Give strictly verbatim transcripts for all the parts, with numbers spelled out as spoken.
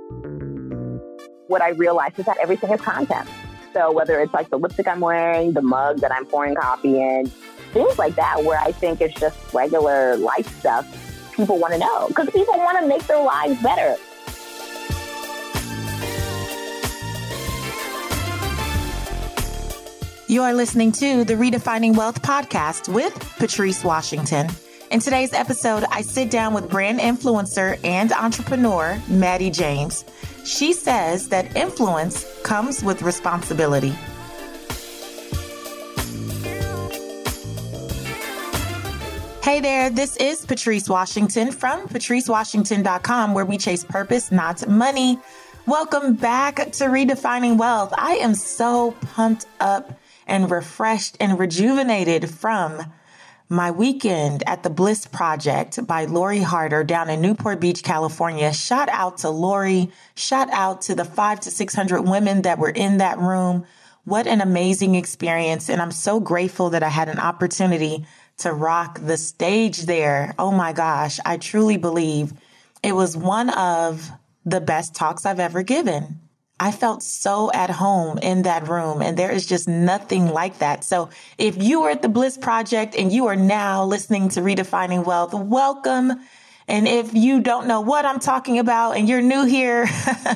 What I realized is that everything is content. So whether it's like the lipstick I'm wearing, the mug that I'm pouring coffee in, things like that, where I think it's just regular life stuff, people want to know because people want to make their lives better. You are listening to the Redefining Wealth podcast with Patrice Washington. In today's episode, I sit down with brand influencer and entrepreneur, Maddie James. She says that influence comes with responsibility. Hey there, this is Patrice Washington from patrice washington dot com, where we chase purpose, not money. Welcome back to Redefining Wealth. I am so pumped up and refreshed and rejuvenated from my weekend at the Bliss Project by Lori Harder down in Newport Beach, California. Shout out to Lori. Shout out to the five to six hundred women that were in that room. What an amazing experience. And I'm so grateful that I had an opportunity to rock the stage there. Oh my gosh. I truly believe it was one of the best talks I've ever given. I felt so at home in that room, and there is just nothing like that. So if you were at the Bliss Project and you are now listening to Redefining Wealth, welcome. And if you don't know what I'm talking about and you're new here,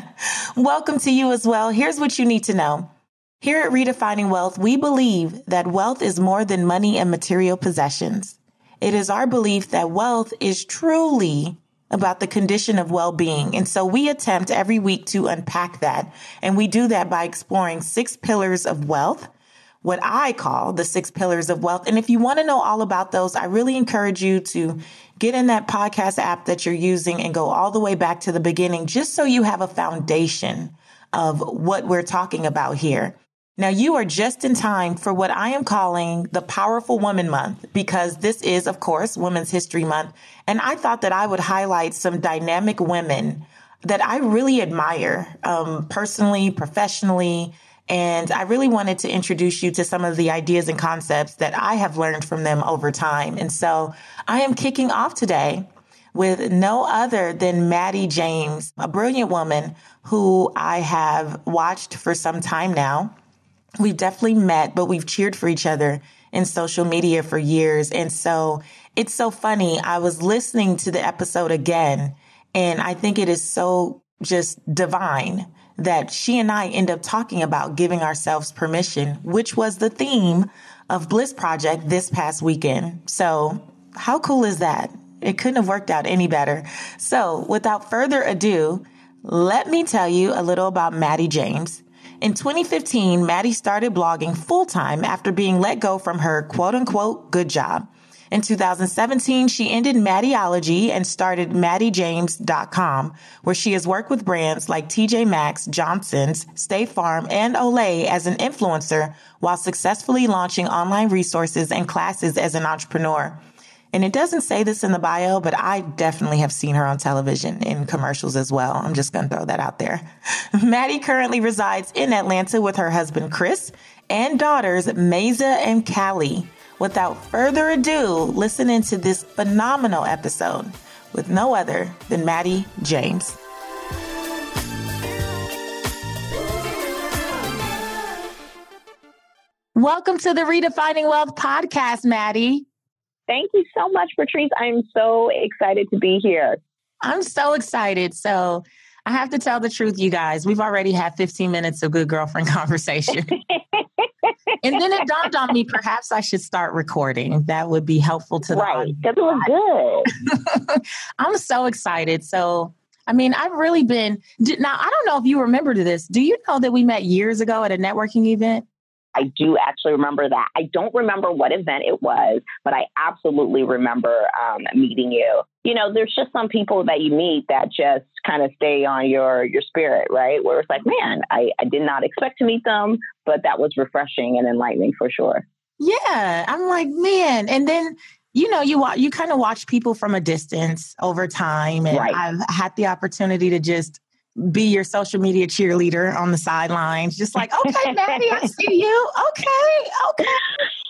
welcome to you as well. Here's what you need to know. Here at Redefining Wealth, we believe that wealth is more than money and material possessions. It is our belief that wealth is truly about the condition of well-being. And so we attempt every week to unpack that. And we do that by exploring six pillars of wealth, what I call the six pillars of wealth. And if you want to know all about those, I really encourage you to get in that podcast app that you're using and go all the way back to the beginning, just so you have a foundation of what we're talking about here. Now, you are just in time for what I am calling the Powerful Woman Month, because this is, of course, Women's History Month. And I thought that I would highlight some dynamic women that I really admire, um, personally, professionally. And I really wanted to introduce you to some of the ideas and concepts that I have learned from them over time. And so I am kicking off today with no other than Maddie James, a brilliant woman who I have watched for some time now. We've definitely met, but we've cheered for each other in social media for years. And so it's so funny. I was listening to the episode again, and I think it is so just divine that she and I end up talking about giving ourselves permission, which was the theme of Bliss Project this past weekend. So how cool is that? It couldn't have worked out any better. So without further ado, let me tell you a little about Maddie James. In twenty fifteen, Maddie started blogging full-time after being let go from her quote-unquote good job. In two thousand seventeen, she ended Maddieology and started maddie james dot com, where she has worked with brands like T J Maxx, Johnson's, State Farm, and Olay as an influencer while successfully launching online resources and classes as an entrepreneur. And it doesn't say this in the bio, but I definitely have seen her on television in commercials as well. I'm just going to throw that out there. Maddie currently resides in Atlanta with her husband, Chris, and daughters, Meza and Callie. Without further ado, listen into this phenomenal episode with no other than Maddie James. Welcome to the Redefining Wealth podcast, Maddie. Thank you so much, Patrice. I'm so excited to be here. I'm so excited. So I have to tell the truth, you guys. We've already had fifteen minutes of good girlfriend conversation. And then it dawned on me, perhaps I should start recording. That would be helpful to the Right, because it was good. I'm so excited. So, I mean, I've really been... Now, I don't know if you remember this. Do you know that we met years ago at a networking event? I do actually remember that. I don't remember what event it was, but I absolutely remember um, meeting you. You know, there's just some people that you meet that just kind of stay on your your spirit, right? Where it's like, man, I, I did not expect to meet them, but that was refreshing and enlightening for sure. Yeah, I'm like, man. And then, you know, you wa- you kind of watch people from a distance over time. And right. I've had the opportunity to just be your social media cheerleader on the sidelines, just like, okay, Maddie, I see you. Okay, okay.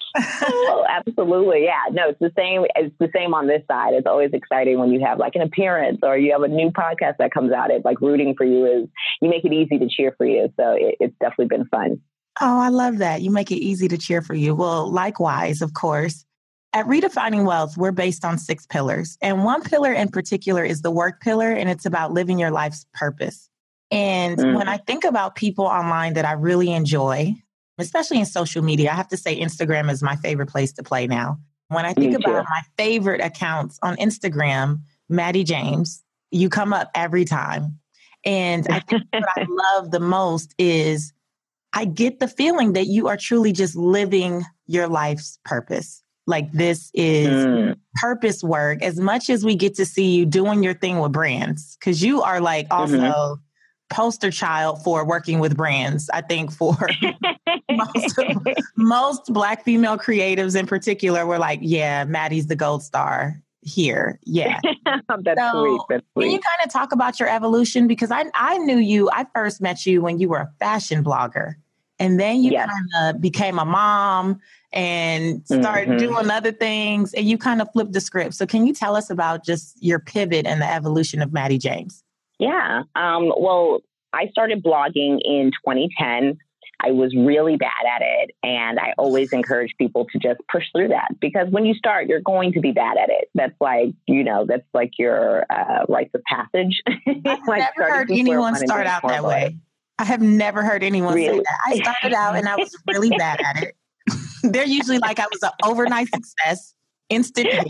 Oh, absolutely. Yeah. No, it's the same. It's the same on this side. It's always exciting when you have like an appearance or you have a new podcast that comes out. It's like rooting for you is you make it easy to cheer for you. So it, it's definitely been fun. Oh, I love that. You make it easy to cheer for you. Well, likewise, of course. At Redefining Wealth, we're based on six pillars. And one pillar in particular is the work pillar, and it's about living your life's purpose. And mm. when I think about people online that I really enjoy, especially in social media, I have to say Instagram is my favorite place to play now. When I think about my favorite accounts on Instagram, Maddie James, you come up every time. And I think what I love the most is I get the feeling that you are truly just living your life's purpose. Like this is mm. purpose work as much as we get to see you doing your thing with brands, because you are like also mm-hmm. poster child for working with brands. I think for most, most Black female creatives in particular, we're like, yeah, Maddie's the gold star here. Yeah. That's so, sweet. That's sweet. Can you kind of talk about your evolution? Because I, I knew you, I first met you when you were a fashion blogger. And then you yes. kind of became a mom and started mm-hmm. doing other things and you kind of flipped the script. So can you tell us about just your pivot and the evolution of Maddie James? Yeah. Um, well, I started blogging in twenty ten. I was really bad at it. And I always encourage people to just push through that because when you start, you're going to be bad at it. That's like, you know, that's like your uh, rites of passage. I've like never heard anyone start out that way. I have never heard anyone really? say that. I started out and I was really bad at it. They're usually like I was an overnight success, instant hit.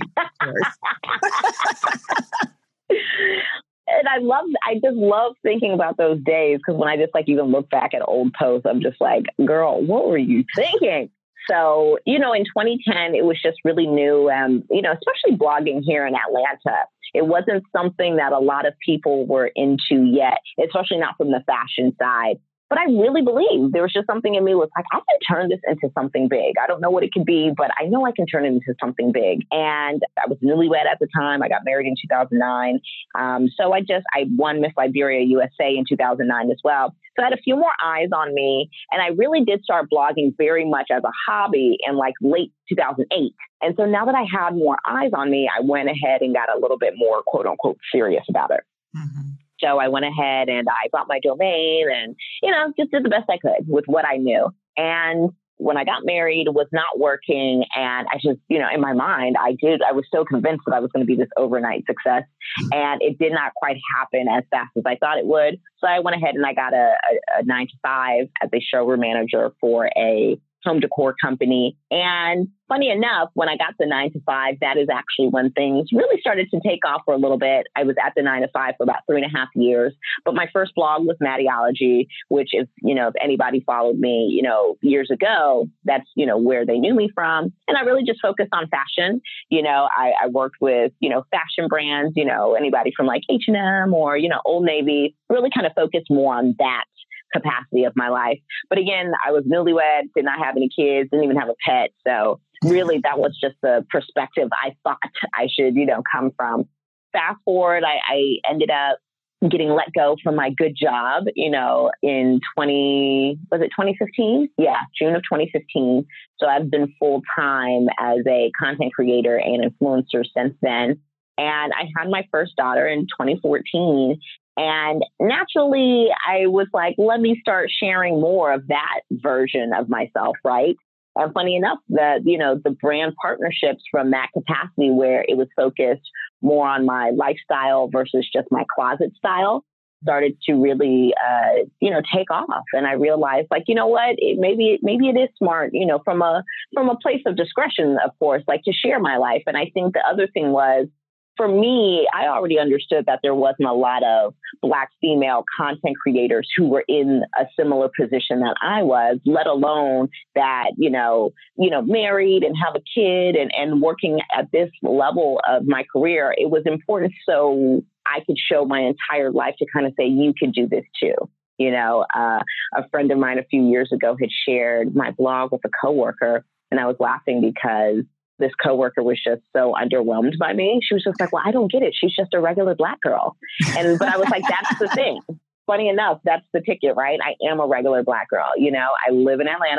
And I love, I just love thinking about those days because when I just like even look back at old posts, I'm just like, girl, what were you thinking? So, you know, in twenty ten, it was just really new. Um, you know, especially blogging here in Atlanta. It wasn't something that a lot of people were into yet, especially not from the fashion side. But I really believe there was just something in me was like, I can turn this into something big. I don't know what it could be, but I know I can turn it into something big. And I was newlywed at the time. I got married in two thousand nine. Um, so I just, I won Miss Liberia U S A in two thousand nine as well. So I had a few more eyes on me. And I really did start blogging very much as a hobby in like late two thousand eight. And so now that I had more eyes on me, I went ahead and got a little bit more quote unquote serious about it. Mm-hmm. So I went ahead and I bought my domain and, you know, just did the best I could with what I knew. And when I got married, it was not working. And I just, you know, in my mind, I did, I was so convinced that I was going to be this overnight success. And it did not quite happen as fast as I thought it would. So I went ahead and I got a, a, a nine to five as a showroom manager for a home decor company. And funny enough, when I got the nine to five, that is actually when things really started to take off for a little bit. I was at the nine to five for about three and a half years. But my first blog was Maddiology, which is, you know, if anybody followed me, you know, years ago, that's, you know, where they knew me from. And I really just focused on fashion. You know, I, I worked with, you know, fashion brands, you know, anybody from like H and M or, you know, Old Navy, really kind of focused more on that capacity of my life. But again, I was newlywed, did not have any kids, didn't even have a pet. So really that was just the perspective I thought I should, you know, come from. Fast forward, I, I ended up getting let go from my good job, you know, in twenty, was it twenty fifteen? Yeah, June of twenty fifteen. So I've been full time as a content creator and influencer since then. And I had my first daughter in twenty fourteen. And naturally, I was like, let me start sharing more of that version of myself, right? And funny enough, the, you know, the brand partnerships from that capacity where it was focused more on my lifestyle versus just my closet style started to really, uh, you know, take off. And I realized like, you know what, it, maybe, maybe it is smart, you know, from a, from a place of discretion, of course, like to share my life. And I think the other thing was, for me, I already understood that there wasn't a lot of Black female content creators who were in a similar position that I was, let alone that, you know, you know, married and have a kid and, and working at this level of my career. It was important so I could show my entire life to kind of say, you could do this too. You know, uh, a friend of mine a few years ago had shared my blog with a coworker, and I was laughing because this coworker was just so underwhelmed by me. She was just like, well, I don't get it. She's just a regular Black girl. And, but I was like, that's the thing. Funny enough, that's the ticket, right? I am a regular Black girl. You know, I live in Atlanta.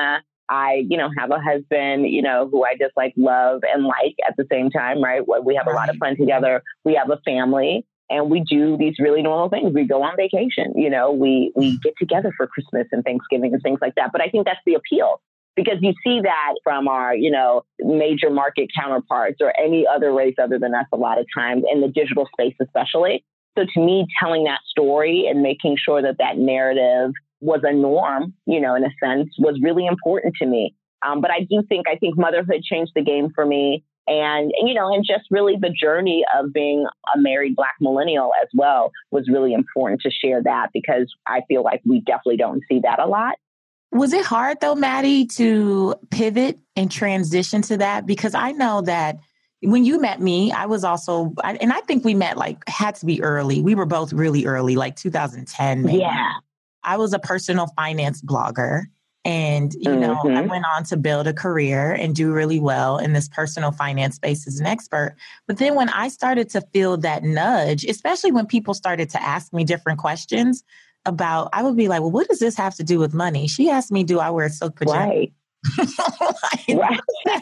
I, you know, have a husband, you know, who I just like love and like at the same time, right? We have a lot of fun together. We have a family and we do these really normal things. We go on vacation, you know, we, we get together for Christmas and Thanksgiving and things like that. But I think that's the appeal because you see that from our, you know, major market counterparts or any other race other than us a lot of times in the digital space, especially. So to me, telling that story and making sure that that narrative was a norm, you know, in a sense, was really important to me. Um, but I do think, I think motherhood changed the game for me. And, you know, and just really the journey of being a married Black millennial as well was really important to share that because I feel like we definitely don't see that a lot. Was it hard though, Maddie, to pivot and transition to that? Because I know that when you met me, I was also, and I think we met like, had to be early. We were both really early, like two thousand ten, maybe. Yeah. I was a personal finance blogger and, you know, mm-hmm. I went on to build a career and do really well in this personal finance space as an expert. But then when I started to feel that nudge, especially when people started to ask me different questions about, I would be like, well, what does this have to do with money? She asked me, do I wear silk pajamas? Right. like, right.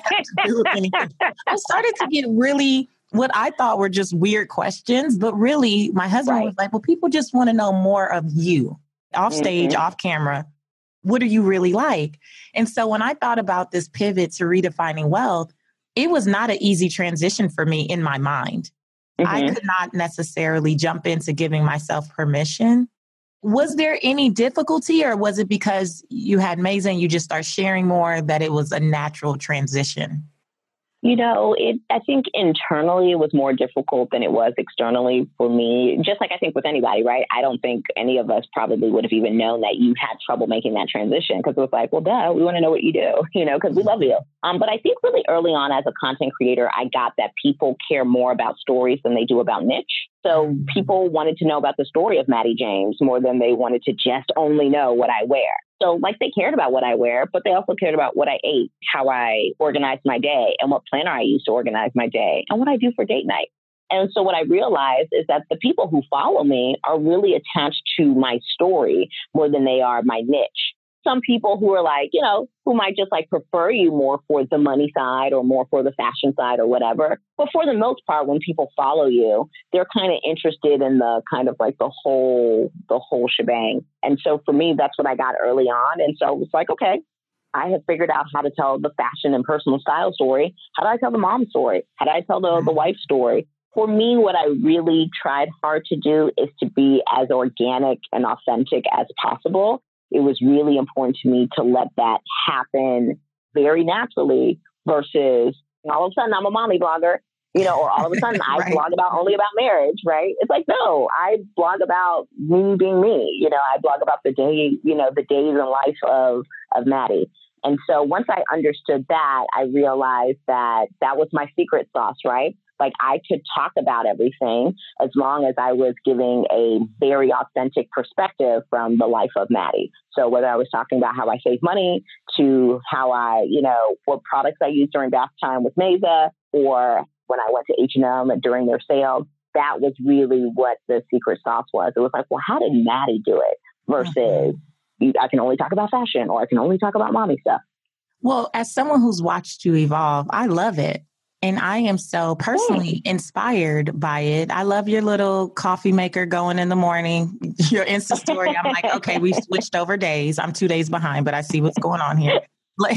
I started to get really what I thought were just weird questions, but really my husband right. was like, well, people just want to know more of you. Off stage, mm-hmm. off camera, what are you really like? And so when I thought about this pivot to redefining wealth, it was not an easy transition for me in my mind. Mm-hmm. I could not necessarily jump into giving myself permission. Was there any difficulty or was it because you had Maiza and you just start sharing more that it was a natural transition? You know, it. I think internally it was more difficult than it was externally for me. Just like I think with anybody, right? I don't think any of us probably would have even known that you had trouble making that transition because it was like, well, duh, we want to know what you do, you know, because we love you. Um, but I think really early on as a content creator, I got that people care more about stories than they do about niche. So people wanted to know about the story of Maddie James more than they wanted to just only know what I wear. So like they cared about what I wear, but they also cared about what I ate, how I organized my day and what planner I used to organize my day and what I do for date night. And so what I realized is that the people who follow me are really attached to my story more than they are my niche. Some people who are like, you know, who might just like prefer you more for the money side or more for the fashion side or whatever. But for the most part, when people follow you, they're kind of interested in the kind of like the whole, the whole shebang. And so for me, that's what I got early on. And so it was like, okay, I have figured out how to tell the fashion and personal style story. How do I tell the mom story? How do I tell the, the wife story? For me, what I really tried hard to do is to be as organic and authentic as possible. It was really important to me to let that happen very naturally versus all of a sudden I'm a mommy blogger, you know, or all of a sudden I right. blog about only about marriage, right? It's like, no, I blog about me being me. You know, I blog about the day, you know, the days and life of, of Maddie. And so once I understood that, I realized that that was my secret sauce, right? Like I could talk about everything as long as I was giving a very authentic perspective from the life of Maddie. So whether I was talking about how I save money to how I, you know, what products I use during bath time with Maiza or when I went to H and M during their sale, that was really what the secret sauce was. It was like, well, how did Maddie do it versus mm-hmm. I can only talk about fashion or I can only talk about mommy stuff. Well, as someone who's watched you evolve, I love it. And I am so personally inspired by it. I love your little coffee maker going in the morning, your Insta story. I'm like, okay, we've switched over days. I'm two days behind, but I see what's going on here. Like,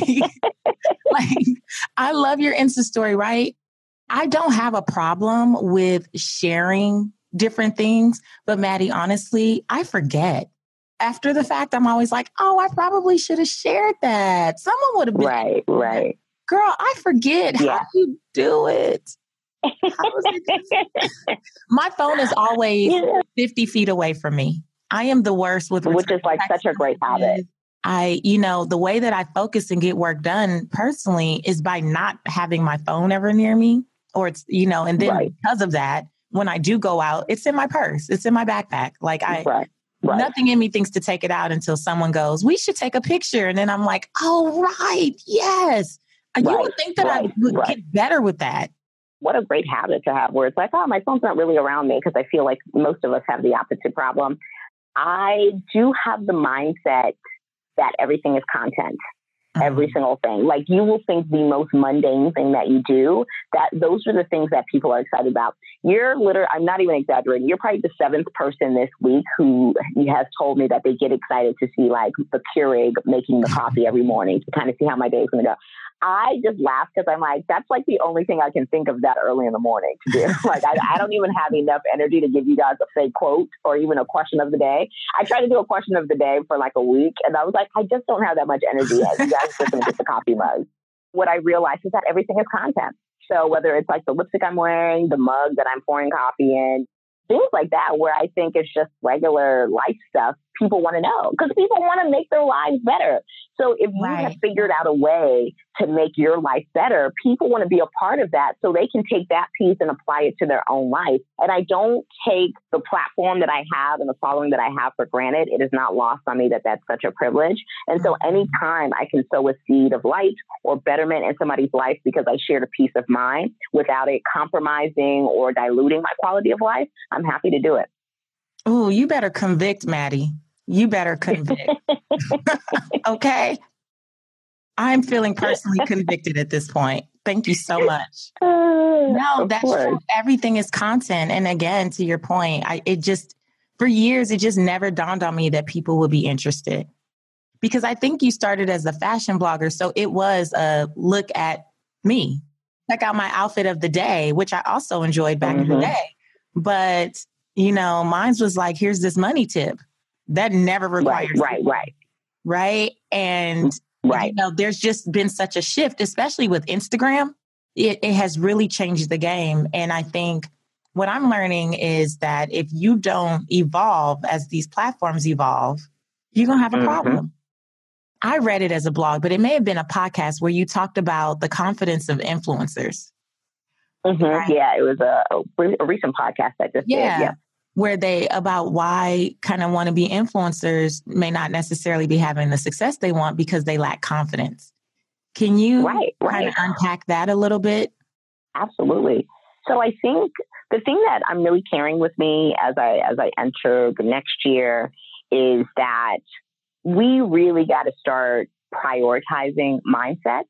like I love your Insta story, right? I don't have a problem with sharing different things, but Maddie, honestly, I forget. After the fact, I'm always like, oh, I probably should have shared that. Someone would have been. Right, right. Girl, I forget. Yeah. How do you do it? it My phone is always yeah. fifty feet away from me. I am the worst with which is like such a great habit. I, you know, the way that I focus and get work done personally is by not having my phone ever near me, or it's, you know, and then right. because of that, when I do go out, it's in my purse, it's in my backpack. Like I, right. Right. nothing in me thinks to take it out until someone goes, "We should take a picture," and then I'm like, "Oh, right, yes." You right, would think that right, I would right. get better with that. What a great habit to have where it's like, oh, my phone's not really around me because I feel like most of us have the opposite problem. I do have the mindset that everything is content. Mm-hmm. Every single thing. Like you will think the most mundane thing that you do, that those are the things that people are excited about. You're literally, I'm not even exaggerating. You're probably the seventh person this week who has told me that they get excited to see like the Keurig making the coffee every morning to kind of see how my day is going to go. I just laugh because I'm like, that's like the only thing I can think of that early in the morning to do. Like, I, I don't even have enough energy to give you guys a fake quote or even a question of the day. I tried to do a question of the day for like a week, and I was like, I just don't have that much energy yet. You guys are just going to get the coffee mug. What I realized is that everything is content. So whether it's like the lipstick I'm wearing, the mug that I'm pouring coffee in, things like that, where I think it's just regular life stuff, people want to know because people want to make their lives better. So if you right. have figured out a way to make your life better, people want to be a part of that so they can take that piece and apply it to their own life. And I don't take the platform that I have and the following that I have for granted. It is not lost on me that that's such a privilege. And so anytime I can sow a seed of light or betterment in somebody's life because I shared a piece of mine without it compromising or diluting my quality of life, I'm happy to do it. Oh, you better convict, Maddie. You better convict. Okay. I'm feeling personally convicted at this point. Thank you so much. Uh, no, that's true. Everything is content. And again, to your point, I, it just, for years, it just never dawned on me that people would be interested. Because I think you started as a fashion blogger. So it was a look at me. Check out my outfit of the day, which I also enjoyed back mm-hmm. in the day. But, you know, mine was like, here's this money tip. That never requires. Right, right, right. Right. And, right. you know, there's just been such a shift, especially with Instagram. It, it has really changed the game. And I think what I'm learning is that if you don't evolve as these platforms evolve, you're going to have a mm-hmm. problem. I read it as a blog, but it may have been a podcast where you talked about the confidence of influencers. Mm-hmm. Right? Yeah, it was a, a recent podcast I just yeah. did. Yeah. Where they about why kind of want to be influencers may not necessarily be having the success they want because they lack confidence. Can you right, right. kind of unpack that a little bit? Absolutely. So I think the thing that I'm really carrying with me as I as I enter the next year is that we really got to start prioritizing mindset.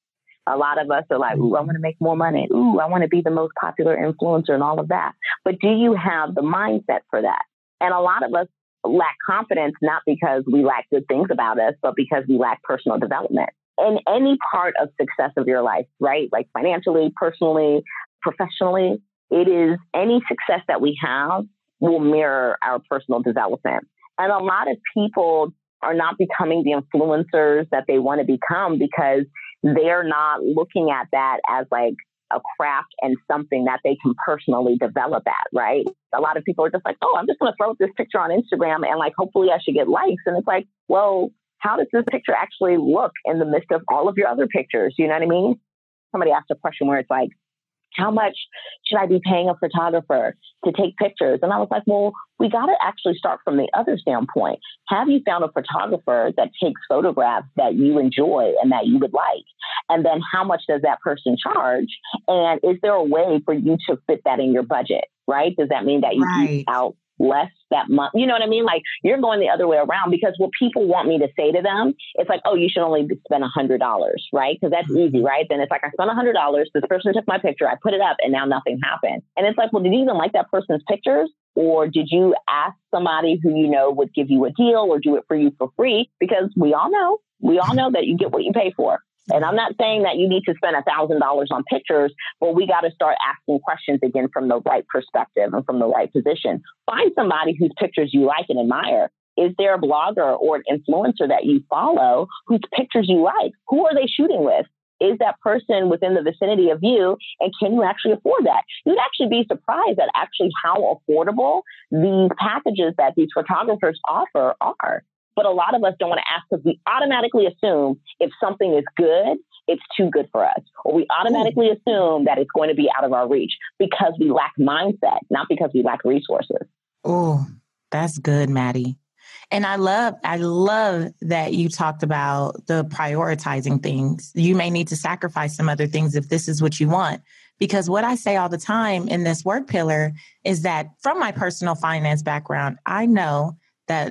A lot of us are like, ooh, I want to make more money. Ooh, I want to be the most popular influencer and all of that. But do you have the mindset for that? And a lot of us lack confidence, not because we lack good things about us, but because we lack personal development. In any part of success of your life, right? Like financially, personally, professionally, it is any success that we have will mirror our personal development. And a lot of people are not becoming the influencers that they want to become because they're not looking at that as like a craft and something that they can personally develop at, right? A lot of people are just like, oh, I'm just going to throw this picture on Instagram and like, hopefully I should get likes. And it's like, well, how does this picture actually look in the midst of all of your other pictures? You know what I mean? Somebody asked a question where it's like, how much should I be paying a photographer to take pictures? And I was like, well, we got to actually start from the other standpoint. Have you found a photographer that takes photographs that you enjoy and that you would like? And then how much does that person charge? And is there a way for you to fit that in your budget, right? Does that mean that you right. eat out less that month? You know what I mean? Like you're going the other way around because what people want me to say to them, it's like, oh, you should only spend a hundred dollars, right? Because that's easy, right? Then it's like, I spent a hundred dollars. This person took my picture. I put it up and now nothing happened. And it's like, well, did you even like that person's pictures? Or did you ask somebody who you know would give you a deal or do it for you for free? Because we all know, we all know that you get what you pay for. And I'm not saying that you need to spend a thousand dollars on pictures, but we got to start asking questions again from the right perspective and from the right position. Find somebody whose pictures you like and admire. Is there a blogger or an influencer that you follow whose pictures you like? Who are they shooting with? Is that person within the vicinity of you? And can you actually afford that? You'd actually be surprised at actually how affordable these packages that these photographers offer are. But a lot of us don't want to ask because we automatically assume if something is good, it's too good for us. Or we automatically mm. assume that it's going to be out of our reach because we lack mindset, not because we lack resources. Oh, that's good, Maddie. And I love, I love that you talked about the prioritizing things. You may need to sacrifice some other things if this is what you want. Because what I say all the time in this work pillar is that from my personal finance background, I know that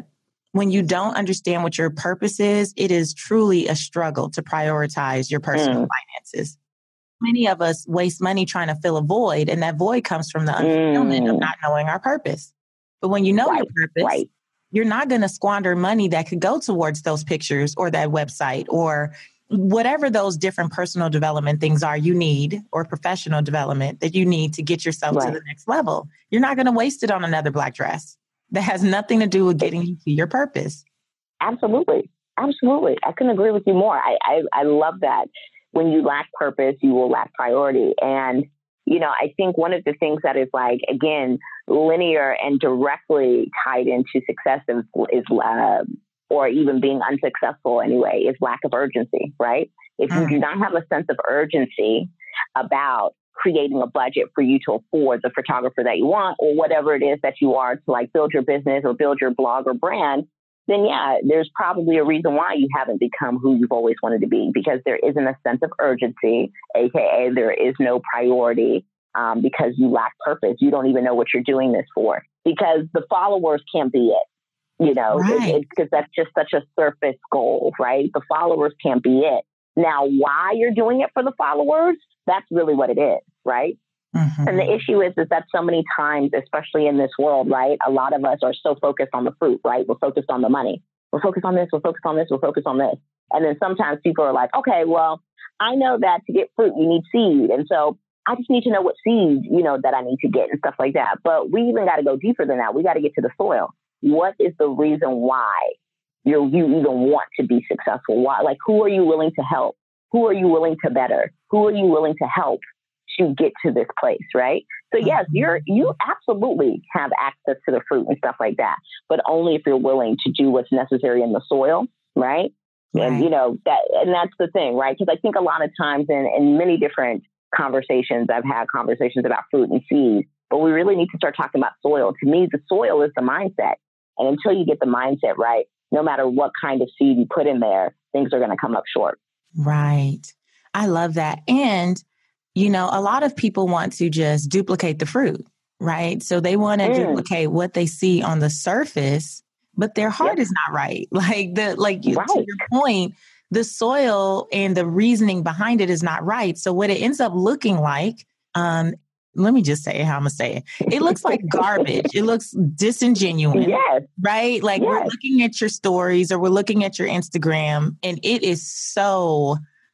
when you don't understand what your purpose is, it is truly a struggle to prioritize your personal mm. finances. Many of us waste money trying to fill a void, and that void comes from the unfulfillment mm. of not knowing our purpose. But when you know right. your purpose, right. you're not going to squander money that could go towards those pictures or that website or whatever those different personal development things are you need, or professional development that you need to get yourself right. to the next level. You're not going to waste it on another black dress that has nothing to do with getting you to your purpose. Absolutely. Absolutely. I couldn't agree with you more. I, I, I love that. When you lack purpose, you will lack priority. And, you know, I think one of the things that is like, again, linear and directly tied into success is, is uh, or even being unsuccessful anyway, is lack of urgency, right? If you mm. do not have a sense of urgency about creating a budget for you to afford the photographer that you want, or whatever it is that you are to like build your business or build your blog or brand, then yeah, there's probably a reason why you haven't become who you've always wanted to be, because there isn't a sense of urgency, A K A there is no priority, um, because you lack purpose. You don't even know what you're doing this for, because the followers can't be it. You know, right. it, because that's just such a surface goal, right? The followers can't be it. Now, why you're doing it for the followers, that's really what it is, right? Mm-hmm. And the issue is, is that so many times, especially in this world, right, a lot of us are so focused on the fruit, right? We're focused on the money. We're focused on this. We're focused on this. We're focused on this. And then sometimes people are like, okay, well, I know that to get fruit, you need seed. And so I just need to know what seed, you know, that I need to get and stuff like that. But we even got to go deeper than that. We got to get to the soil. What is the reason why you you even want to be successful? Why? Like, who are you willing to help? Who are you willing to better? Who are you willing to help to get to this place, right? So yes, you're you absolutely have access to the fruit and stuff like that, but only if you're willing to do what's necessary in the soil, right? right. And you know that, and that's the thing, right? Because I think a lot of times in, in many different conversations, I've had conversations about fruit and seeds, but we really need to start talking about soil. To me, the soil is the mindset. And until you get the mindset right, no matter what kind of seed you put in there, things are going to come up short. Right. I love that. And, you know, a lot of people want to just duplicate the fruit, right? So they want to mm. duplicate what they see on the surface, but their heart yep. is not right. Like the, like you, right. to your point, the soil and the reasoning behind it is not right. So what it ends up looking like, um, let me just say how I'm going to say it. It looks like garbage. It looks disingenuous, yes. right? Like yes. we're looking at your stories or we're looking at your Instagram and it is so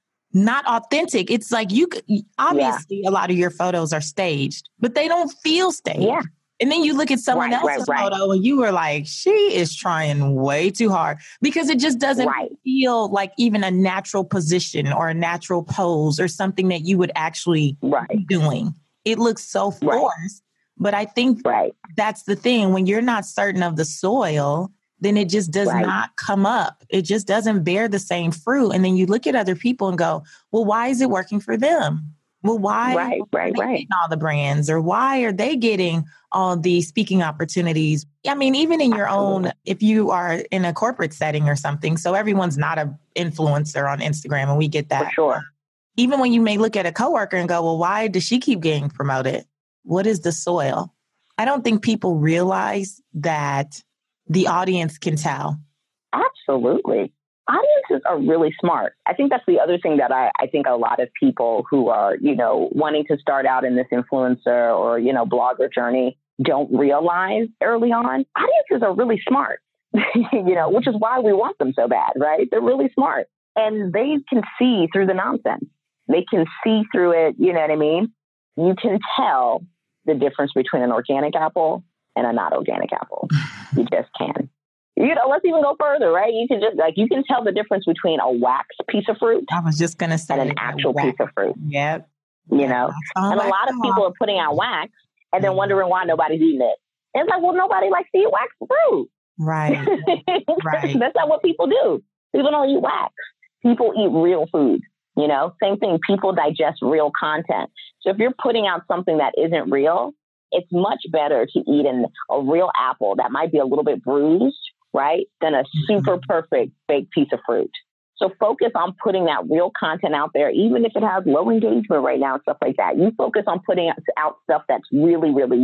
not authentic. It's like you could, obviously yeah. a lot of your photos are staged, but they don't feel staged. Yeah. And then you look at someone right, else's right, right. photo and you were like, she is trying way too hard, because it just doesn't right. feel like even a natural position or a natural pose or something that you would actually right. be doing. It looks so forced, right. but I think right. that's the thing. When you're not certain of the soil, then it just does right. not come up. It just doesn't bear the same fruit. And then you look at other people and go, well, why is it working for them? Well, why right, right, are they right. getting all the brands, or why are they getting all the speaking opportunities? I mean, even in your Absolutely. Own, if you are in a corporate setting or something, so everyone's not an influencer on Instagram, and we get that. For sure. Even when you may look at a coworker and go, well, why does she keep getting promoted? What is the soil? I don't think people realize that the audience can tell. Absolutely. Audiences are really smart. I think that's the other thing that I, I think a lot of people who are, you know, wanting to start out in this influencer or, you know, blogger journey don't realize early on. Audiences are really smart, you know, which is why we want them so bad, right? They're really smart and they can see through the nonsense. They can see through it. You know what I mean? You can tell the difference between an organic apple and a not organic apple. You just can. You know, let's even go further, right? You can just like, you can tell the difference between a wax piece of fruit. I was just going to say and an actual wax. Piece of fruit. Yep. You yep. know, and a lot of people are putting out wax and then wondering why nobody's eating it. And it's like, well, nobody likes to eat wax fruit. Right. Right. That's not what people do. People don't eat wax. People eat real food. You know, same thing. People digest real content. So if you're putting out something that isn't real, it's much better to eat an, a real apple that might be a little bit bruised, right, than a super perfect fake piece of fruit. So focus on putting that real content out there, even if it has low engagement right now and stuff like that. You focus on putting out stuff that's really, really you.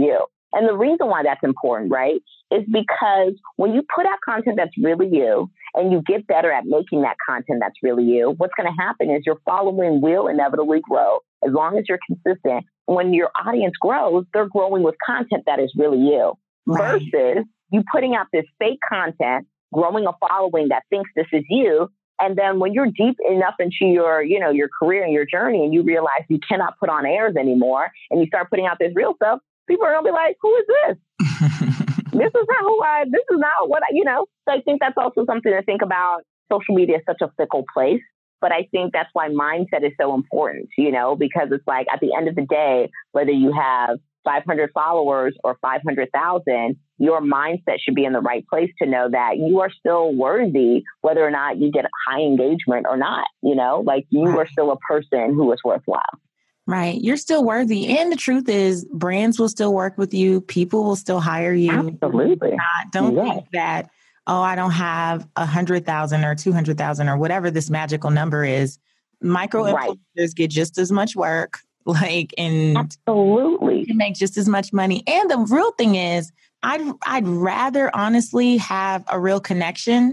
And the reason why that's important, right, is because when you put out content that's really you and you get better at making that content that's really you, what's going to happen is your following will inevitably grow as long as you're consistent. When your audience grows, they're growing with content that is really you. Right. Versus you putting out this fake content, growing a following that thinks this is you. And then when you're deep enough into your, you know, your career and your journey and you realize you cannot put on airs anymore and you start putting out this real stuff, people are going to be like, who is this? This is not who I, this is not what I, you know. So I think that's also something to think about. Social media is such a fickle place, but I think that's why mindset is so important, you know, because it's like at the end of the day, whether you have five hundred followers or five hundred thousand, your mindset should be in the right place to know that you are still worthy, whether or not you get high engagement or not, you know, like you right. are still a person who is worthwhile. Right. You're still worthy. And the truth is brands will still work with you. People will still hire you. Absolutely. Not, don't yes. think that, oh, I don't have a hundred thousand or two hundred thousand or whatever this magical number is. Micro influencers right. get just as much work, like, and absolutely can make just as much money. And the real thing is, I'd, I'd rather honestly have a real connection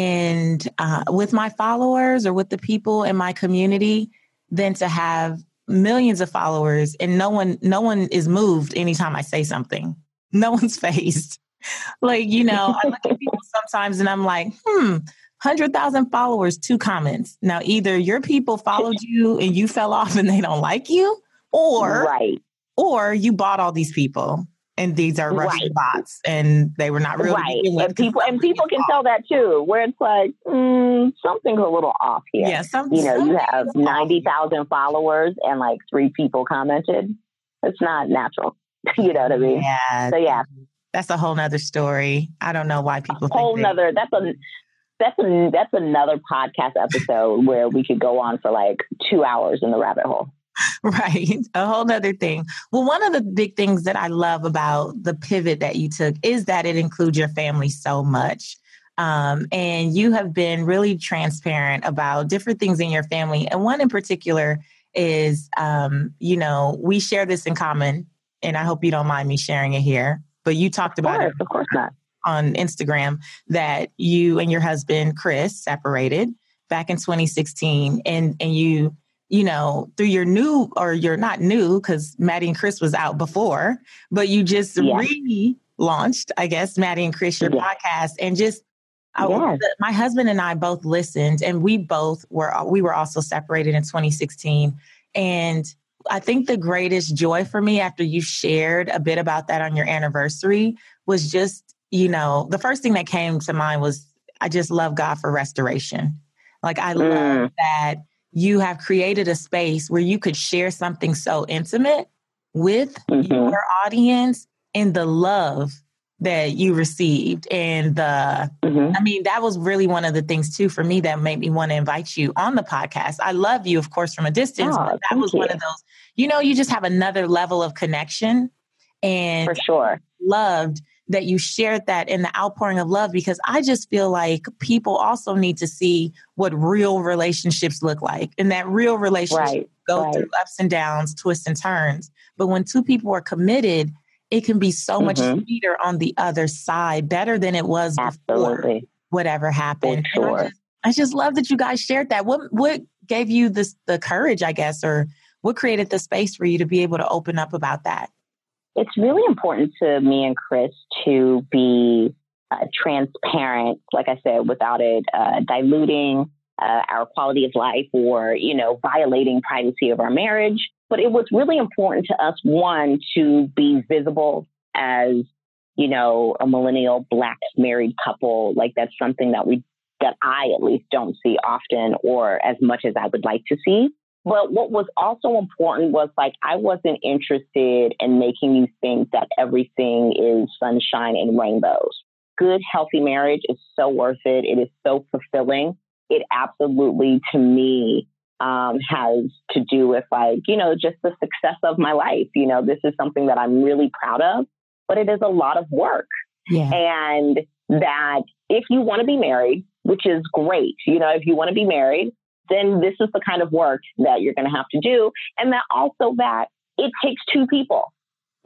and uh, with my followers or with the people in my community than to have millions of followers and no one, no one is moved anytime I say something. No one's phased. Like, you know, I look at people sometimes and I'm like, hmm, one hundred thousand followers, two comments. Now, either your people followed you and you fell off and they don't like you, or, right. or you bought all these people and these are Russian right. bots and they were not real. Right. And people, and people can tell that too, where it's like, mm, something's a little off here. Yeah, some, you know, you have ninety thousand followers and like three people commented. It's not natural. You know what I mean? Yeah. So yeah. That's a whole nother story. I don't know why people a whole think nother, that's a, that's a, that's another podcast episode where we could go on for like two hours in the rabbit hole. Right. A whole nother thing. Well, one of the big things that I love about the pivot that you took is that it includes your family so much. Um, and you have been really transparent about different things in your family. And one in particular is, um, you know, we share this in common, and I hope you don't mind me sharing it here, but you talked about course, it of course not. on Instagram that you and your husband, Chris, separated back in twenty sixteen. And, and you, you know, through your new, or you're not new because Maddie and Chris was out before, but you just yeah. relaunched, I guess, Maddie and Chris, your yeah. podcast. And just, I, yes. my husband and I both listened, and we both were, we were also separated in twenty sixteen. And I think the greatest joy for me after you shared a bit about that on your anniversary was just, you know, the first thing that came to mind was, I just love God for restoration. Like, I mm. love that you have created a space where you could share something so intimate with mm-hmm. your audience and the love that you received. And the, mm-hmm. I mean, that was really one of the things too, for me, that made me want to invite you on the podcast. I love you, of course, from a distance, oh, but that was you. one of those, you know, you just have another level of connection. And for sure, loved that you shared that in the outpouring of love, because I just feel like people also need to see what real relationships look like, and that real relationships right, go right. through ups and downs, twists and turns. But when two people are committed, it can be so mm-hmm. much sweeter on the other side, better than it was Absolutely. before whatever happened. For sure. I just, I just love that you guys shared that. What what gave you this the courage, I guess, or what created the space for you to be able to open up about that? It's really important to me and Chris to be uh, transparent, like I said, without it uh, diluting uh, our quality of life or, you know, violating privacy of our marriage. But it was really important to us, one, to be visible as, you know, a millennial Black married couple. Like, that's something that we, that I at least don't see often, or as much as I would like to see. But what was also important was, like, I wasn't interested in making you think that everything is sunshine and rainbows. Good, healthy marriage is so worth it. It is so fulfilling. It absolutely, to me, um, has to do with, like, you know, just the success of my life. You know, this is something that I'm really proud of, but it is a lot of work. Yeah. And that if you want to be married, which is great, you know, if you want to be married, then this is the kind of work that you're going to have to do. And that also that it takes two people.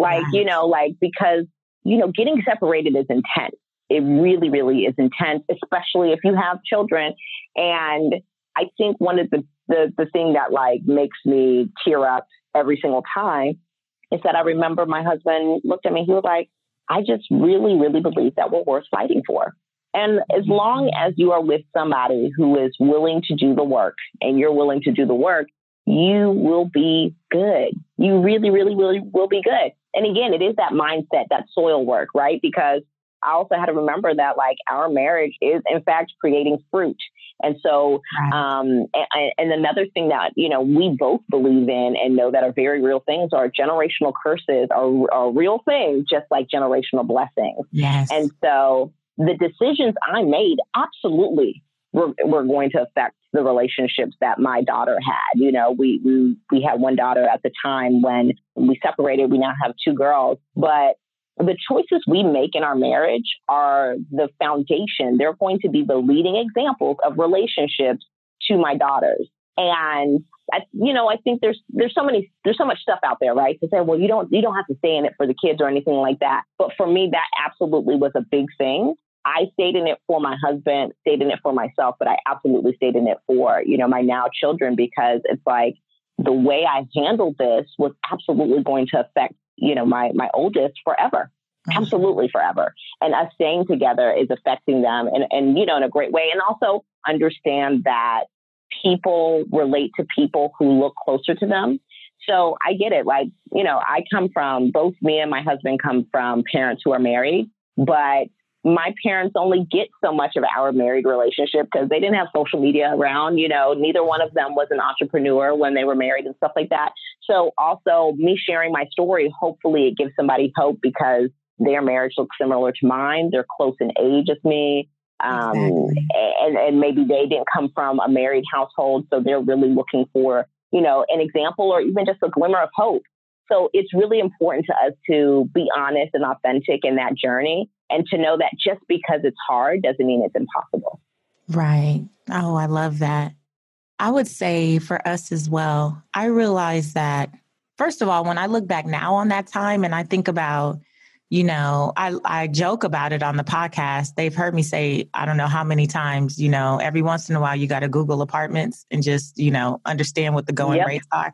Like, Right. you know, like, because, you know, getting separated is intense. It really, really is intense, especially if you have children. And I think one of the, the, the thing that like makes me tear up every single time is that I remember my husband looked at me, he was like, I just really, really believe that we're worth fighting for. And as long as you are with somebody who is willing to do the work and you're willing to do the work, you will be good. You really, really, really will be good. And again, it is that mindset, that soil work, right? Because I also had to remember that like our marriage is in fact creating fruit. And so, Right. um, and, and another thing that, you know, we both believe in and know that are very real things are generational curses are, are real things, just like generational blessings. Yes. And so the decisions I made absolutely were, were going to affect the relationships that my daughter had. You know, we, we, we had one daughter at the time when we separated. We now have two girls, but the choices we make in our marriage are the foundation. They're going to be the leading examples of relationships to my daughters. And I, you know, I think there's there's so many there's so much stuff out there, right? To say, well, you don't you don't have to stay in it for the kids or anything like that. But for me, that absolutely was a big thing. I stayed in it for my husband, stayed in it for myself, but I absolutely stayed in it for, you know, my now children, because it's like the way I handled this was absolutely going to affect, you know, my, my oldest forever, mm-hmm. absolutely forever. And us staying together is affecting them and, and, you know, in a great way. And also understand that people relate to people who look closer to them. So I get it. Like, you know, I come from, both me and my husband come from parents who are married, but my parents only get so much of our married relationship because they didn't have social media around. You know, neither one of them was an entrepreneur when they were married and stuff like that. So also me sharing my story, hopefully it gives somebody hope because their marriage looks similar to mine. They're close in age as me. Um, exactly. and, and maybe they didn't come from a married household. So they're really looking for, you know, an example or even just a glimmer of hope. So it's really important to us to be honest and authentic in that journey and to know that just because it's hard doesn't mean it's impossible. Right. Oh, I love that. I would say for us as well, I realize that, first of all, when I look back now on that time and I think about, you know, I, I joke about it on the podcast. They've heard me say, I don't know how many times, you know, every once in a while you got to Google apartments and just, you know, understand what the going yep. rates are.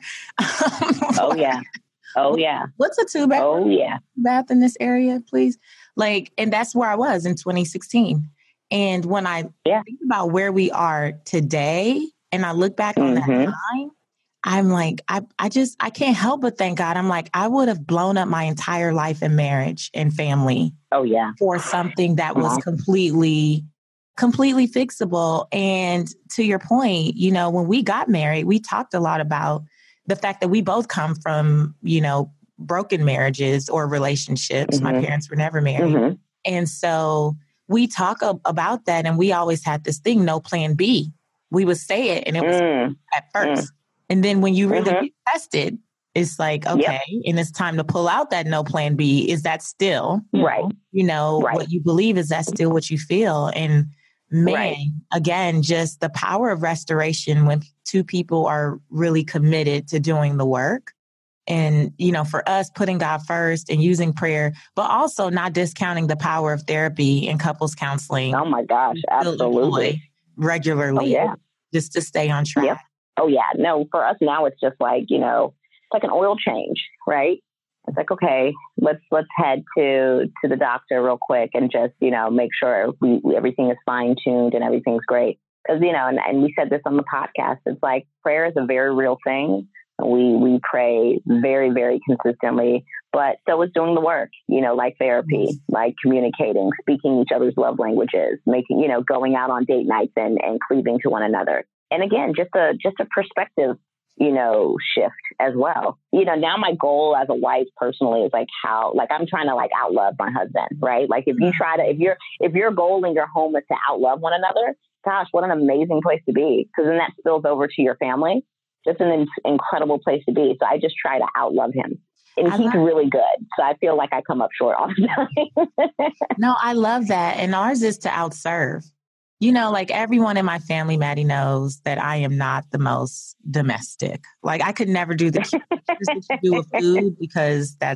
Oh, yeah. Oh, yeah. What's a two bath? Oh, yeah. bath in this area, please? Like, and that's where I was in twenty sixteen. And when I yeah. think about where we are today and I look back on mm-hmm. that time, I'm like, I, I just, I can't help but thank God. I'm like, I would have blown up my entire life in marriage and family. Oh, yeah. For something that was uh-huh. completely, completely fixable. And to your point, you know, when we got married, we talked a lot about the fact that we both come from, you know, broken marriages or relationships. Mm-hmm. My parents were never married. Mm-hmm. And so we talk ab- about that. And we always had this thing, no plan B. We would say it and it was mm. at first. Mm. And then when you really mm-hmm. get tested, it's like, okay, yep. and it's time to pull out that no plan B. Is that still, right? You know, right. what you believe? Is that still what you feel? And man, right. again, just the power of restoration when two people are really committed to doing the work. And, you know, for us, putting God first and using prayer, but also not discounting the power of therapy and couples counseling. Oh, my gosh. Absolutely. Regularly. Oh, yeah. Just to stay on track. Yep. Oh, yeah. No, for us now, it's just like, you know, it's like an oil change, right? It's like, okay, let's let's head to to the doctor real quick and just, you know, make sure we, we everything is fine tuned and everything's great. Because, you know, and, and we said this on the podcast, it's like prayer is a very real thing. We we pray very, very consistently, but so is doing the work, you know, like therapy, like communicating, speaking each other's love languages, making, you know, going out on date nights and, and cleaving to one another. And again, just a just a perspective, you know, shift as well. You know, now my goal as a wife personally is like how, like I'm trying to like outlove my husband, right? Like if you try to, if your if your goal in your home is to outlove one another, gosh, what an amazing place to be. Because then that spills over to your family. Just an in- incredible place to be. So I just try to outlove him. And I he's love- really good. So I feel like I come up short all the time. No, I love that. And ours is to outserve. You know, like everyone in my family, Maddie, knows that I am not the most domestic. Like I could never do the chores that you do with food because that's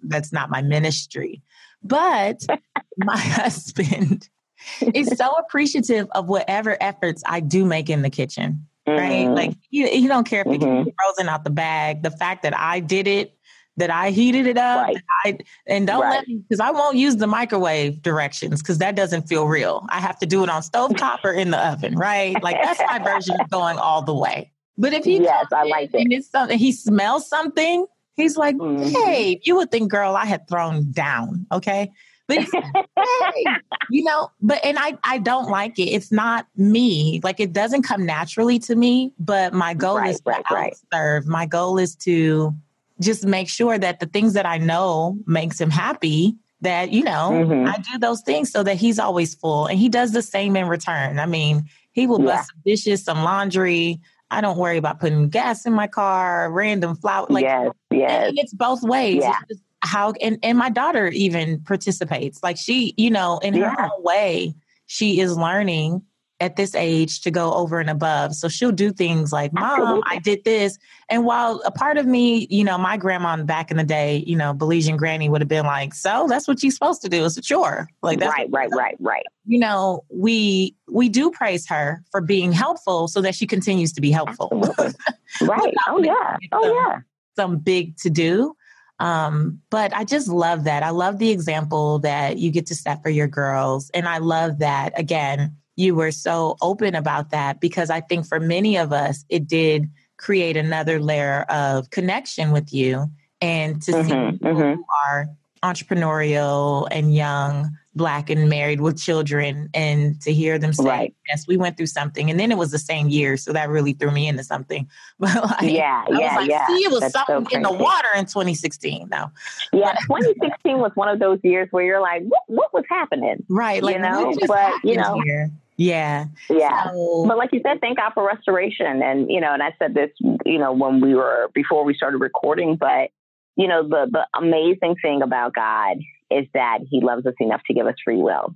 that's not my ministry. But my husband is so appreciative of whatever efforts I do make in the kitchen, right? Mm-hmm. Like, you, you don't care if Mm-hmm. the kitchen's frozen out the bag. The fact that I did it, that I heated it up, Right. that I, and don't Right. let me, because I won't use the microwave directions because that doesn't feel real. I have to do it on stovetop or in the oven, right? Like that's my version of going all the way. But if he Yes, comes I in like it. and it's something, he smells something, he's like, Mhm. hey, you would think, girl, I had thrown down. Okay. But he's like, hey, you know, but, and I, I don't like it. It's not me. Like it doesn't come naturally to me, but my goal Right, is to right, right. outserve. My goal is to just make sure that the things that I know makes him happy, that, you know, Mhm. I do those things so that he's always full, and he does the same in return. I mean, he will Yeah. bust some dishes, some laundry. I don't worry about putting gas in my car, random flour. Like, Yes, and, yes. and it's both ways. Yeah. It's just how, and, and my daughter even participates. Like she, you know, in her Yeah. own way, she is learning at this age to go over and above. So she'll do things like, Mom, Absolutely. I did this. And while a part of me, you know, my grandma back in the day, you know, Belizean granny would have been like, so that's what you're supposed to do. It's a chore. Like that's Right, what- right, right, right. You know, we we do praise her for being helpful so that she continues to be helpful. Absolutely. Right. Oh yeah. Oh some, yeah. some big to do. Um, but I just love that. I love the example that you get to set for your girls. And I love that, again, you were so open about that, because I think for many of us, it did create another layer of connection with you, and to see Mhm, people mhm. who are entrepreneurial and young, Black and married with children, and to hear them say, Right. yes, we went through something. And then it was the same year. So that really threw me into something. But like, Yeah, I was yeah, like, yeah. see, it was That's so something in the crazy. water in twenty sixteen. No. Yeah, twenty sixteen was one of those years where you're like, what, what was happening? Right. Like, you know, what just but you happened know, here? Yeah. yeah. So, But like you said, thank God for restoration. And, you know, and I said this, you know, when we were, before we started recording, but, you know, the, the amazing thing about God is that he loves us enough to give us free will.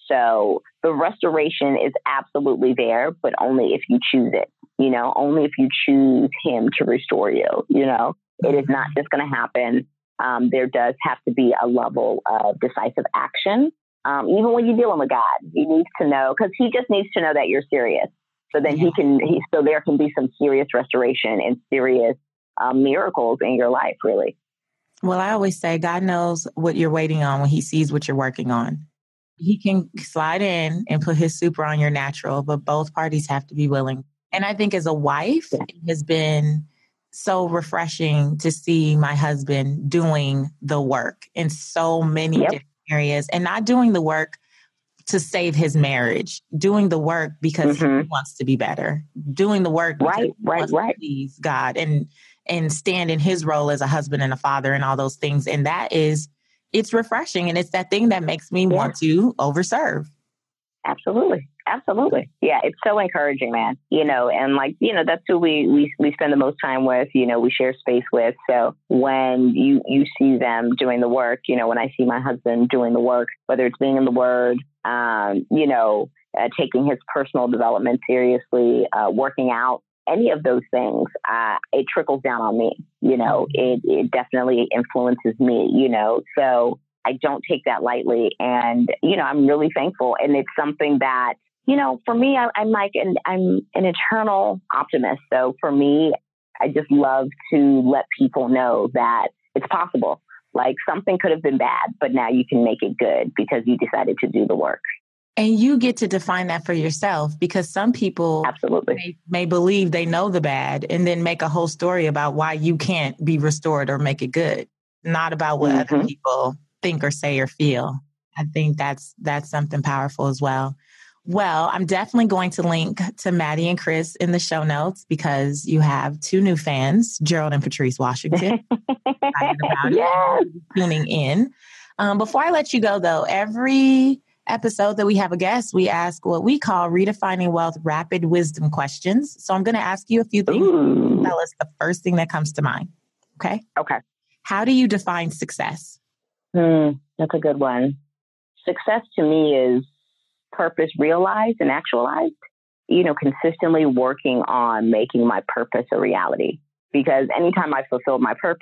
So the restoration is absolutely there, but only if you choose it, you know, only if you choose him to restore you, you know, it is not just going to happen. Um, there does have to be a level of decisive action. Um, even when you're dealing with God, he needs to know, because he just needs to know that you're serious. So then Yeah. he can, he, so there can be some serious restoration and serious um, miracles in your life, really. well, I always say God knows what you're waiting on when he sees what you're working on. He can slide in and put his super on your natural, but both parties have to be willing. And I think as a wife, Yeah. it has been so refreshing to see my husband doing the work in so many Yep. different areas, and not doing the work to save his marriage, doing the work because Mhm. he wants to be better, doing the work because Right, he right, wants right. to please God, and and stand in his role as a husband and a father and all those things. And that is, it's refreshing. And it's that thing that makes me Yeah. want to overserve. Absolutely. Absolutely. Yeah. It's so encouraging, man, you know, and like, you know, that's who we, we, we spend the most time with, you know, we share space with. So when you, you see them doing the work, you know, when I see my husband doing the work, whether it's being in the word, um, you know, uh, taking his personal development seriously, uh, working out, any of those things, uh, it trickles down on me, you know, it, it definitely influences me, you know, so I don't take that lightly. And, you know, I'm really thankful. And it's something that, you know, for me, I, I'm like, an, I'm an eternal optimist. So for me, I just love to let people know that it's possible. Like something could have been bad, but now you can make it good because you decided to do the work. And you get to define that for yourself, because some people Absolutely may, may believe they know the bad and then make a whole story about why you can't be restored or make it good, not about what mm-hmm. other people think or say or feel. I think that's that's something powerful as well. Well, I'm definitely going to link to Maddie and Chris in the show notes, because you have two new fans, Gerald and Patrice Washington. Excited about Yes. it. Tuning in. Um, before I let you go, though, every episode that we have a guest, we ask what we call Redefining Wealth Rapid Wisdom Questions. So I'm going to ask you a few things. Ooh. Tell us the first thing that comes to mind. Okay. Okay. How do you define success? Hmm, that's a good one. Success to me is purpose realized and actualized, you know, consistently working on making my purpose a reality. Because anytime I fulfilled my purpose,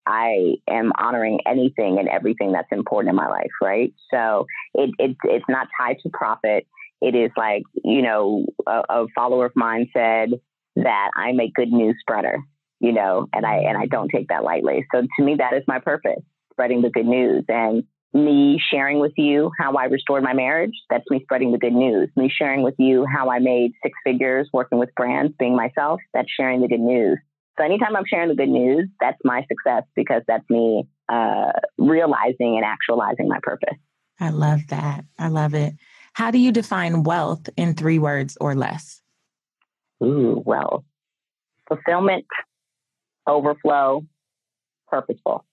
I am honoring anything and everything that's important in my life, right? So it, it it's not tied to profit. It is like, you know, a, a follower of mine said that I'm a good news spreader, you know, and I and I don't take that lightly. So to me, that is my purpose, spreading the good news. And me sharing with you how I restored my marriage, that's me spreading the good news. Me sharing with you how I made six figures working with brands, being myself, that's sharing the good news. So anytime I'm sharing the good news, that's my success, because that's me uh, realizing and actualizing my purpose. I love that. I love it. How do you define wealth in three words or less? Ooh, well, fulfillment, overflow, purposeful.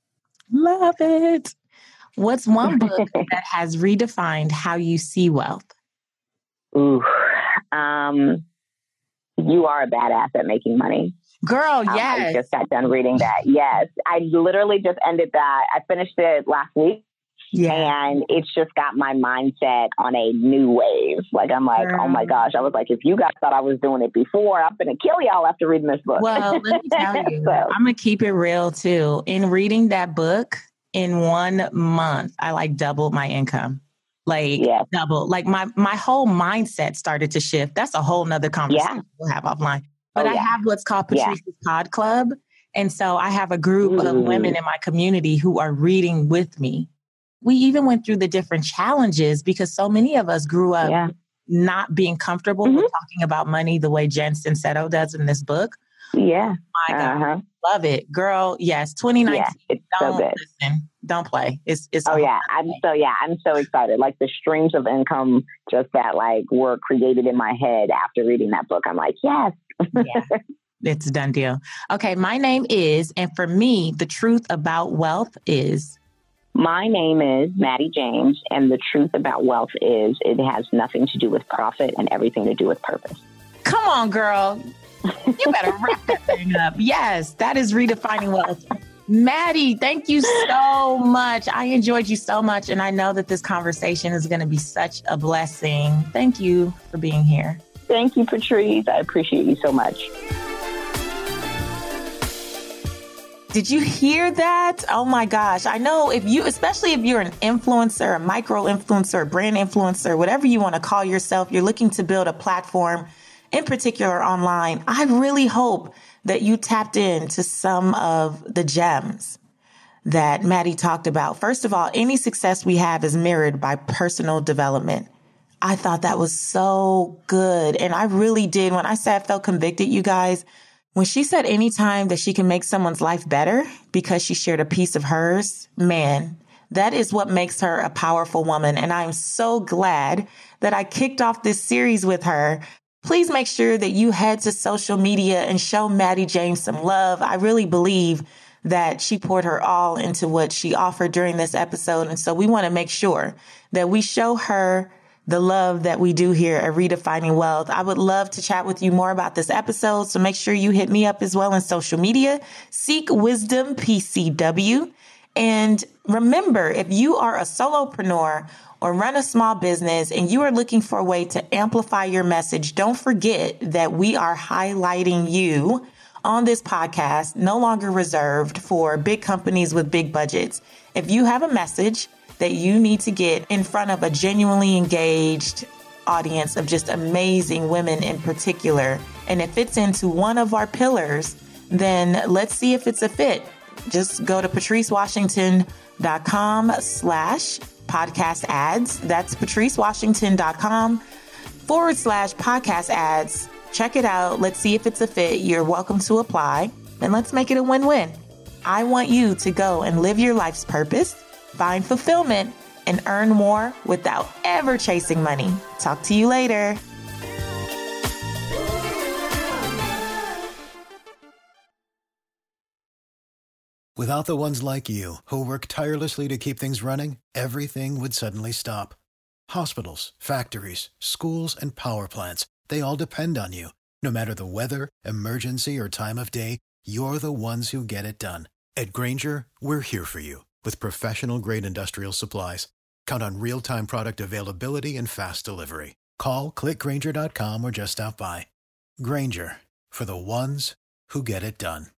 Love it. What's one book that has redefined how you see wealth? Ooh, um, You Are a Badass at Making Money. Girl, um, yes. I just got done reading that. Yes. I literally just ended that. I finished it last week. Yeah. And it's just got my mindset on a new wave. Like, I'm like, Girl. Oh my gosh. I was like, if you guys thought I was doing it before, I'm going to kill y'all after reading this book. Well, let me tell you, so. I'm going to keep it real too. In reading that book in one month, I like doubled my income. Like yeah. double, like my, my whole mindset started to shift. That's a whole nother conversation yeah. we'll have offline. But oh, yeah. I have what's called Patrice's yeah. Pod Club. And so I have a group Ooh. Of women in my community who are reading with me. We even went through the different challenges because so many of us grew up yeah. not being comfortable mm-hmm. with talking about money the way Jen Sincero does in this book. Yeah. My God. Uh-huh. Love it. Girl, yes. twenty nineteen. Yeah, it's don't so good. Listen. Don't play. It's it's Oh yeah. I'm so yeah, I'm so excited. Like the streams of income just that like were created in my head after reading that book. I'm like, yes. Yeah. It's a done deal. Okay, my name is, and for me, the truth about wealth is. My name is Maddie James, and the truth about wealth is it has nothing to do with profit and everything to do with purpose. Come on, girl. You better wrap that thing up. Yes, that is redefining wealth. Maddie, thank you so much. I enjoyed you so much, and I know that this conversation is going to be such a blessing. Thank you for being here. Thank you, Patrice. I appreciate you so much. Did you hear that? Oh my gosh. I know if you, especially if you're an influencer, a micro influencer, brand influencer, whatever you want to call yourself, you're looking to build a platform in particular online. I really hope that you tapped into some of the gems that Maddie talked about. First of all, any success we have is mirrored by personal development. I thought that was so good. And I really did. When I said I felt convicted, you guys, when she said anytime that she can make someone's life better because she shared a piece of hers, man, that is what makes her a powerful woman. And I'm so glad that I kicked off this series with her. Please make sure that you head to social media and show Maddie James some love. I really believe that she poured her all into what she offered during this episode. And so we want to make sure that we show her the love that we do here at Redefining Wealth. I would love to chat with you more about this episode, so make sure you hit me up as well on social media. Seek Wisdom P C W. And remember, if you are a solopreneur or run a small business and you are looking for a way to amplify your message, don't forget that we are highlighting you on this podcast, no longer reserved for big companies with big budgets. If you have a message that you need to get in front of a genuinely engaged audience of just amazing women in particular, and it fits into one of our pillars, then let's see if it's a fit. Just go to patricewashington.com slash podcast ads. That's patricewashington.com forward slash podcast ads. Check it out. Let's see if it's a fit. You're welcome to apply, and let's make it a win-win. I want you to go and live your life's purpose, find fulfillment, and earn more without ever chasing money. Talk to you later. Without the ones like you, who work tirelessly to keep things running, everything would suddenly stop. Hospitals, factories, schools, and power plants, they all depend on you. No matter the weather, emergency, or time of day, you're the ones who get it done. At Grainger, we're here for you with professional-grade industrial supplies. Count on real-time product availability and fast delivery. Call, click Grainger dot com, or just stop by. Grainger, for the ones who get it done.